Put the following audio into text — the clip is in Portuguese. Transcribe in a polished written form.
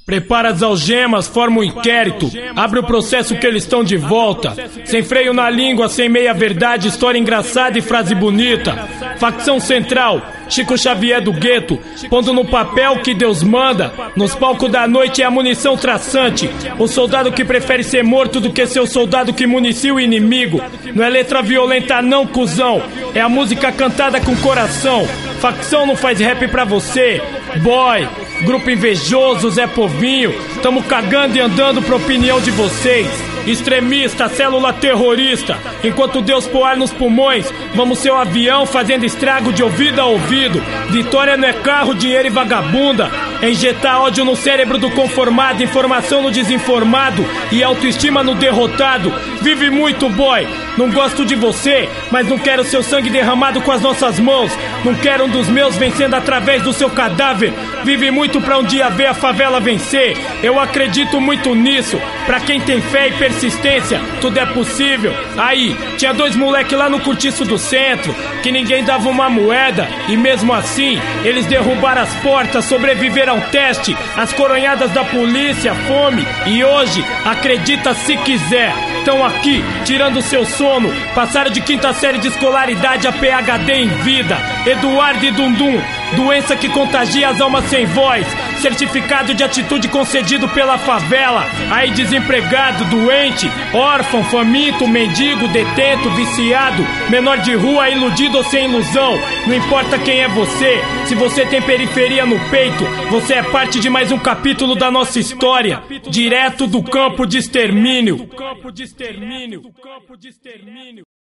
Prepara as algemas, forma um inquérito, abre o processo que eles estão de volta. Sem freio na língua, sem meia verdade, história engraçada e frase bonita. Facção central, Chico Xavier do gueto, pondo no papel que Deus manda. Nos palcos da noite é a munição traçante. O soldado que prefere ser morto do que ser o soldado que municia o inimigo. Não é letra violenta não, cuzão, é a música cantada com coração. Facção não faz rap pra você, boy. Grupo invejoso, Zé Povinho, tamo cagando e andando pra opinião de vocês. Extremista, célula terrorista, enquanto Deus pôr ar nos pulmões, vamos ser o avião fazendo estrago de ouvido a ouvido. Vitória não é carro, dinheiro e vagabunda. É injetar ódio no cérebro do conformado, informação no desinformado e autoestima no derrotado. Vive muito, boy, não gosto de você, mas não quero seu sangue derramado com as nossas mãos. Não quero um dos meus vencendo através do seu cadáver. Vive muito pra um dia ver a favela vencer. Eu acredito muito nisso. Pra quem tem fé e persistência, tudo é possível. Aí, tinha dois moleque lá no cortiço do centro, que ninguém dava uma moeda, e mesmo assim, eles derrubaram as portas, sobreviveram ao teste, as coronhadas da polícia, fome, e hoje, acredita se quiser, estão aqui, tirando seu sono, passaram de quinta série de escolaridade a PhD em vida. Eduardo e Dundum, doença que contagia as almas sem voz, certificado de atitude concedido pela favela. Aí desempregado, doente, órfão, faminto, mendigo, detento, viciado, menor de rua, iludido ou sem ilusão. Não importa quem é você, se você tem periferia no peito, você é parte de mais um capítulo da nossa história, direto do campo de extermínio.